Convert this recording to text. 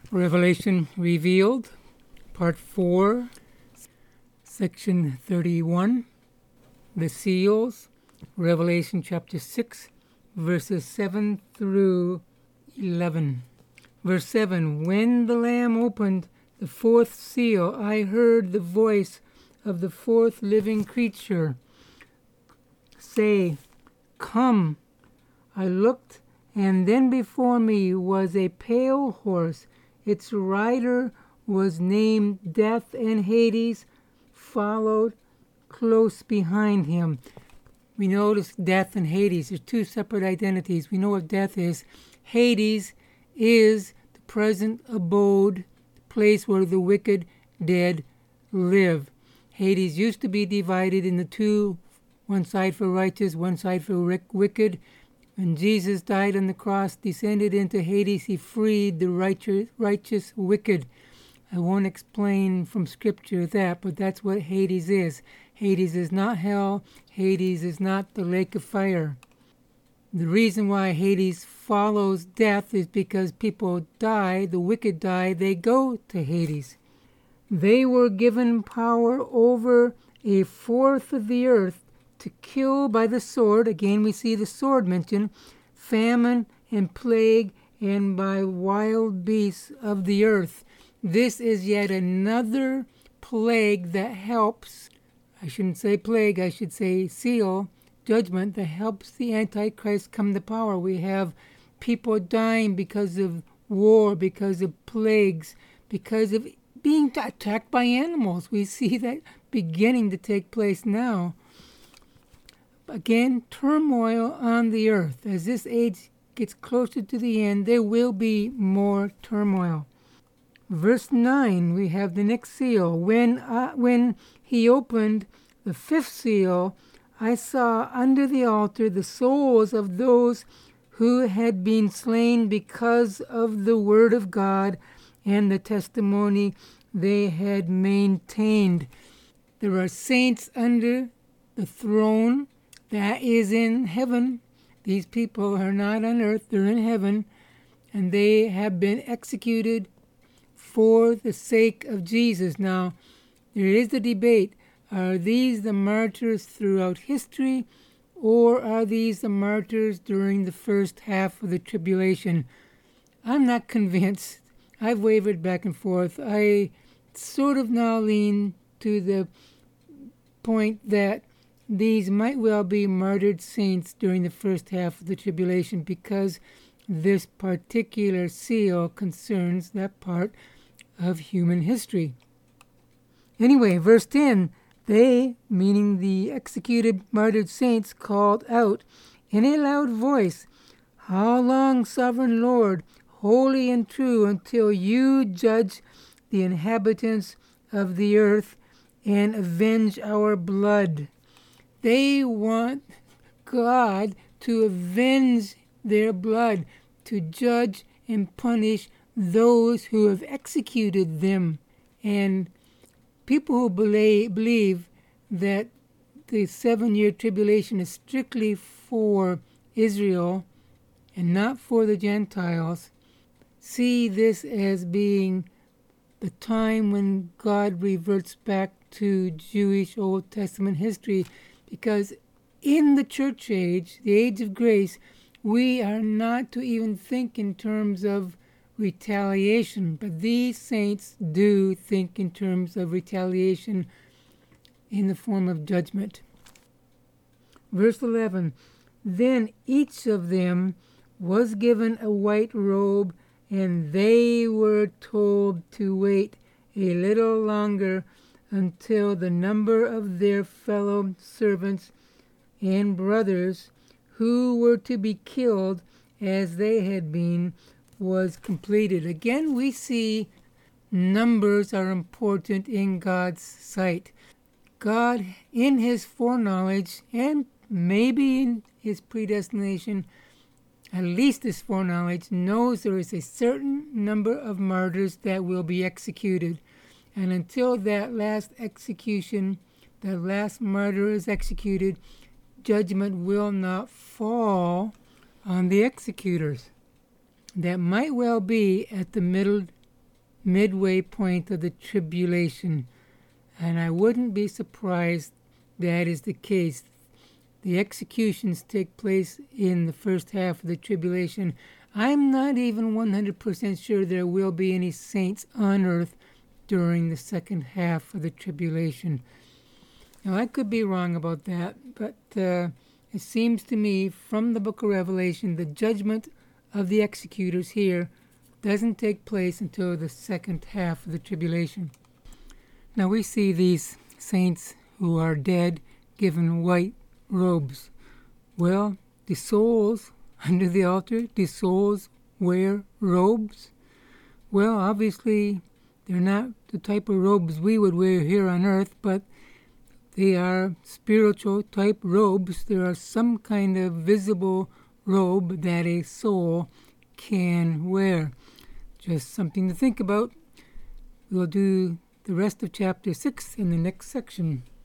Revelation Revealed, Part 4, Section 31, The Seals, Revelation chapter 6, verses 7 through 11. Verse 7, When the Lamb opened the fourth seal, I heard the voice of the fourth living creature say, Come. I looked, and then before me was a pale horse. Its rider was named Death, and Hades followed close behind him. We notice Death and Hades are two separate identities. We know what death is. Hades is the present abode, the place where the wicked dead live. Hades used to be divided into two, one side for righteous, one side for wicked. When Jesus died on the cross, descended into Hades, he freed the righteous wicked. I won't explain from Scripture that, but that's what Hades is. Hades is not hell. Hades is not the lake of fire. The reason why Hades follows death is because people die, the wicked die, they go to Hades. They were given power over a fourth of the earth to kill by the sword. Again, we see the sword mentioned, famine and plague, and by wild beasts of the earth. This is yet another plague that helps, I shouldn't say plague, I should say seal, judgment, that helps the Antichrist come to power. We have people dying because of war, because of plagues, because of being attacked by animals. We see that beginning to take place now. Again, turmoil on the earth. As this age gets closer to the end, there will be more turmoil. Verse 9, we have the next seal. When he opened the fifth seal, I saw under the altar the souls of those who had been slain because of the word of God and the testimony they had maintained. There are saints under the throne that is in heaven. These people are not on earth, they're in heaven, and they have been executed for the sake of Jesus. Now, there is the debate, are these the martyrs throughout history, or are these the martyrs during the first half of the tribulation? I'm not convinced. I've wavered back and forth. I sort of now lean to the point that these might well be martyred saints during the first half of the tribulation, because this particular seal concerns that part of human history. Anyway, verse 10, they, meaning the executed martyred saints, called out in a loud voice, How long, sovereign Lord, holy and true, until you judge the inhabitants of the earth and avenge our blood? They want God to avenge their blood, to judge and punish those who have executed them. And people who believe that the 7-year tribulation is strictly for Israel and not for the Gentiles see this as being the time when God reverts back to Jewish Old Testament history. Because in the church age, the age of grace, we are not to even think in terms of retaliation. But these saints do think in terms of retaliation in the form of judgment. Verse 11, Then each of them was given a white robe, and they were told to wait a little longer until the number of their fellow servants and brothers who were to be killed as they had been was completed. Again, we see numbers are important in God's sight. God, in his foreknowledge, and maybe in his predestination, at least his foreknowledge, knows there is a certain number of martyrs that will be executed. And until that last execution, that last martyr is executed, judgment will not fall on the executors. That might well be at the middle midway point of the tribulation. And I wouldn't be surprised that is the case. The executions take place in the first half of the tribulation. I'm not even 100% sure there will be any saints on earth during the second half of the tribulation. Now, I could be wrong about that, but it seems to me from the book of Revelation, the judgment of the executors here doesn't take place until the second half of the tribulation. Now, we see these saints who are dead given white robes. Well, the souls under the altar, do souls wear robes? Well, obviously, they're not the type of robes we would wear here on earth, but they are spiritual type robes. There are some kind of visible robe that a soul can wear. Just something to think about. We'll do the rest of chapter 6 in the next section.